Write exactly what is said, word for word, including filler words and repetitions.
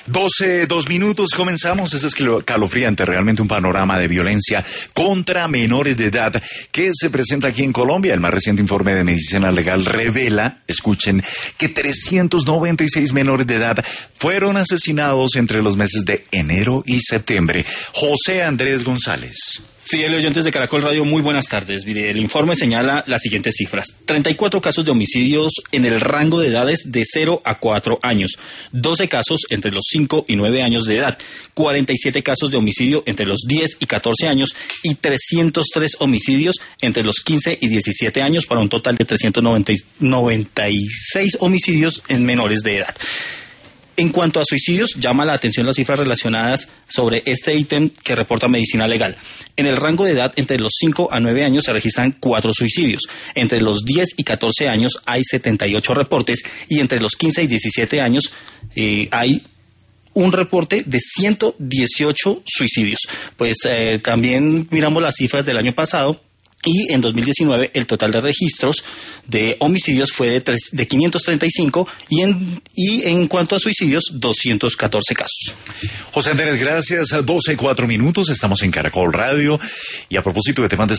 doce, dos minutos, comenzamos. Ese es calofriante, realmente un panorama de violencia contra menores de edad que se presenta aquí en Colombia. El más reciente informe de Medicina Legal revela, escuchen, que trescientos noventa y seis menores de edad fueron asesinados entre los meses de enero y septiembre. José Andrés González. Fidel, oyentes de Caracol Radio, muy buenas tardes. Mire, el informe señala las siguientes cifras. treinta y cuatro casos de homicidios en el rango de edades de cero a cuatro años. doce casos entre los cinco y nueve años de edad. cuarenta y siete casos de homicidio entre los diez y catorce años. Y trescientos tres homicidios entre los quince y diecisiete años, para un total de trescientos noventa y seis homicidios en menores de edad. En cuanto a suicidios, llama la atención las cifras relacionadas sobre este ítem que reporta Medicina Legal. En el rango de edad entre los cinco a nueve años se registran cuatro suicidios. Entre los diez y catorce años hay setenta y ocho reportes y entre los quince y diecisiete años eh, hay un reporte de ciento dieciocho suicidios. Pues eh, también miramos las cifras del año pasado. Y en dos mil diecinueve el total de registros de homicidios fue de, tres, de quinientos treinta y cinco y en, y en cuanto a suicidios, doscientos catorce casos. José Andrés, gracias. doce, cuatro minutos, estamos en Caracol Radio. Y a propósito de temas de